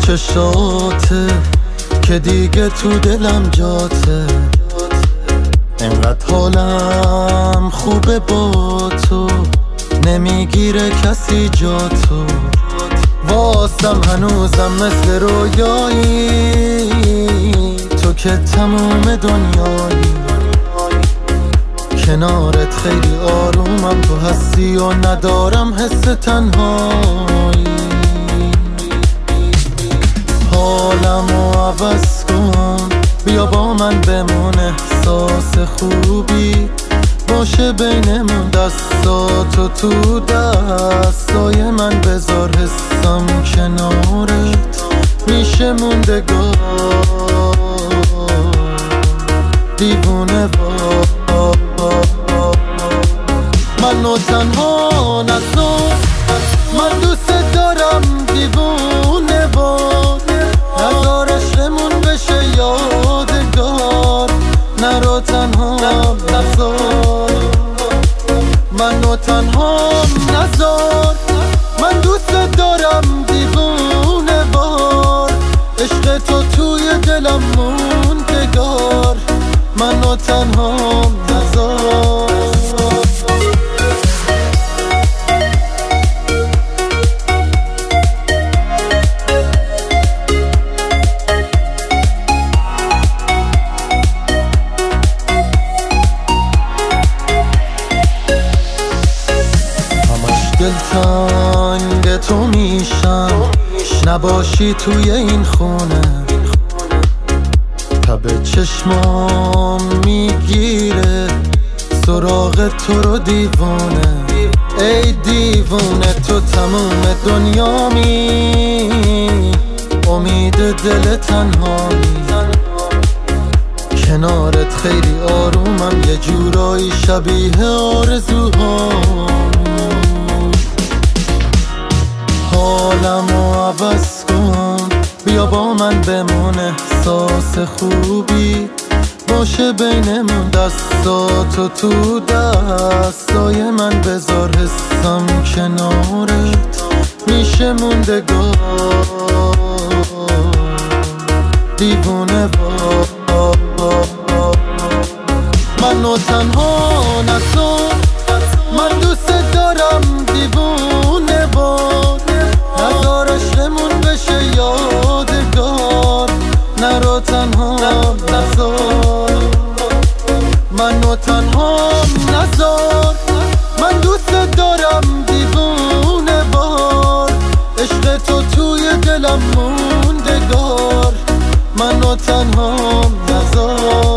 چشاته که دیگه تو دلم جاته، انقدر حالم خوبه با تو، نمیگیره کسی جاتو. واسم هنوزم مثل رویایی، تو که تموم دنیایی. کنارت خیلی آرومم، تو هستی و ندارم حس تنهایی. حالمو عوض کن، بیا با من بمون، احساس خوبی باشه بینمون. دستاتو تو دستای من بذار، حسم کنارت میشه موندگار. دیوونه منو تنها نذار، من دوست دارم. دیوونه نذار عشقمون بشه یادگار. نرو تنها نذار، منو تنها نذار. من دوست دارم دیوونه وار، عشق تو توی دلم موندگار. منو تنها نذار. دلتنگ تو میشم، نباشی توی این خونه. تب چشمام میگیره سراغ تو رو دیوونه. ای دیوونه تو تموم دنیامی، امید دل تنهایی. کنارت خیلی آرومم، یه جورایی شبیه آرزوهام. حالمو عوض کن، بیا با من بمون، احساس خوبی باشه بینمون. دستاتو تو دستای من بذار، حسم کنارت میشه موندگار. دیوونه منو تنها نذار، من دوست دارم. دیوونه نذار عشقمون بشه یادگار. نرو تنها نذار، منو تنها نذار. من دوست دارم دیوونه وار، عشق تو توی دلم موندگار. منو تنها نذار.